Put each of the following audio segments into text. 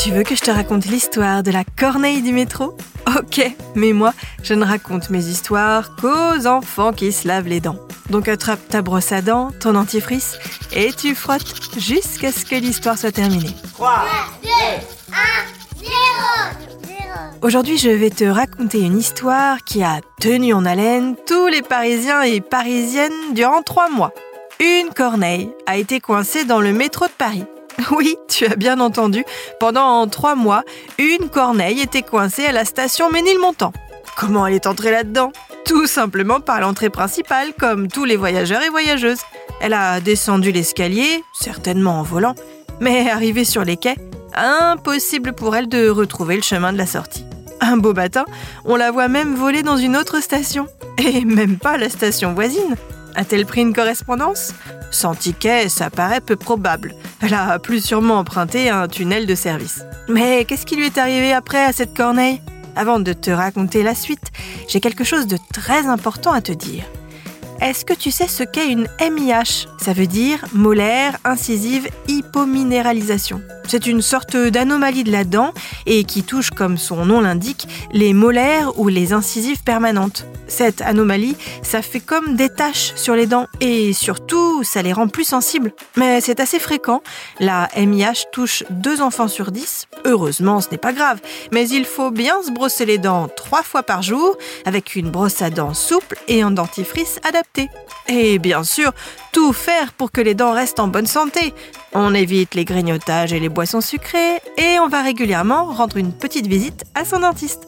Tu veux que je te raconte l'histoire de la corneille du métro ? Ok, mais moi, je ne raconte mes histoires qu'aux enfants qui se lavent les dents. Donc attrape ta brosse à dents, ton dentifrice, et tu frottes jusqu'à ce que l'histoire soit terminée. 3, 2, 1, 0. Aujourd'hui, je vais te raconter une histoire qui a tenu en haleine tous les Parisiens et Parisiennes durant 3 mois. Une corneille a été coincée dans le métro de Paris. Oui, tu as bien entendu, pendant 3 mois, une corneille était coincée à la station Ménilmontant. Comment elle est entrée là-dedans ? Tout simplement par l'entrée principale, comme tous les voyageurs et voyageuses. Elle a descendu l'escalier, certainement en volant, mais arrivée sur les quais, impossible pour elle de retrouver le chemin de la sortie. Un beau matin, on la voit même voler dans une autre station, et même pas la station voisine. A-t-elle pris une correspondance ? Sans ticket, ça paraît peu probable. Elle a plus sûrement emprunté un tunnel de service. Mais qu'est-ce qui lui est arrivé après à cette corneille ? Avant de te raconter la suite, j'ai quelque chose de très important à te dire. Est-ce que tu sais ce qu'est une MIH ? Ça veut dire molaire incisive hypominéralisation. C'est une sorte d'anomalie de la dent et qui touche, comme son nom l'indique, les molaires ou les incisives permanentes. Cette anomalie, ça fait comme des taches sur les dents et surtout, ça les rend plus sensibles. Mais c'est assez fréquent. La MIH touche 2 enfants sur 10. Heureusement, ce n'est pas grave. Mais il faut bien se brosser les dents 3 fois par jour avec une brosse à dents souple et un dentifrice adapté. Et bien sûr, tout faire pour que les dents restent en bonne santé. On évite les grignotages et les boissons sucrées et on va régulièrement rendre une petite visite à son dentiste.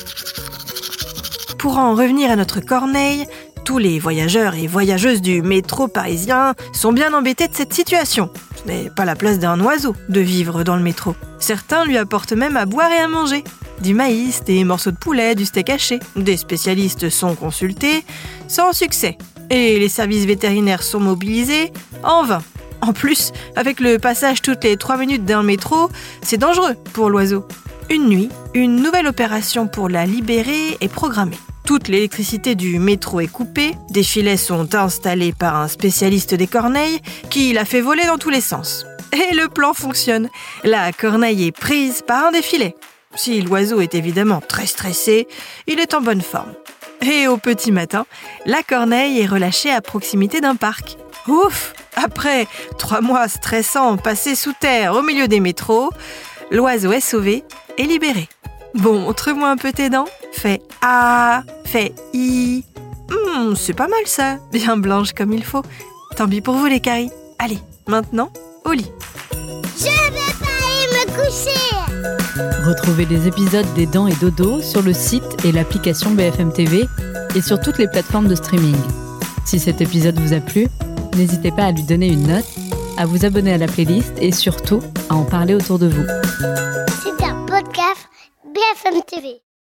Pour en revenir à notre corneille, tous les voyageurs et voyageuses du métro parisien sont bien embêtés de cette situation. Ce n'est pas la place d'un oiseau de vivre dans le métro. Certains lui apportent même à boire et à manger. Du maïs, des morceaux de poulet, du steak haché. Des spécialistes sont consultés, sans succès. Et les services vétérinaires sont mobilisés, en vain. En plus, avec le passage toutes les 3 minutes d'un métro, c'est dangereux pour l'oiseau. Une nuit, une nouvelle opération pour la libérer est programmée. Toute l'électricité du métro est coupée, des filets sont installés par un spécialiste des corneilles qui la fait voler dans tous les sens. Et le plan fonctionne. La corneille est prise par un des filets. Si l'oiseau est évidemment très stressé, il est en bonne forme. Et au petit matin, la corneille est relâchée à proximité d'un parc. Ouf ! Après 3 mois stressants passés sous terre au milieu des métros, l'oiseau est sauvé et libéré. Bon, montre-moi un peu tes dents. Fais A, fais I. C'est pas mal ça, bien blanche comme il faut. Tant pis pour vous les caries. Allez, maintenant, au lit. Je vais pas aller me coucher. Retrouvez les épisodes des Dents et Dodo sur le site et l'application BFM TV et sur toutes les plateformes de streaming. Si cet épisode vous a plu, n'hésitez pas à lui donner une note, à vous abonner à la playlist et surtout à en parler autour de vous. C'est un podcast BFM TV.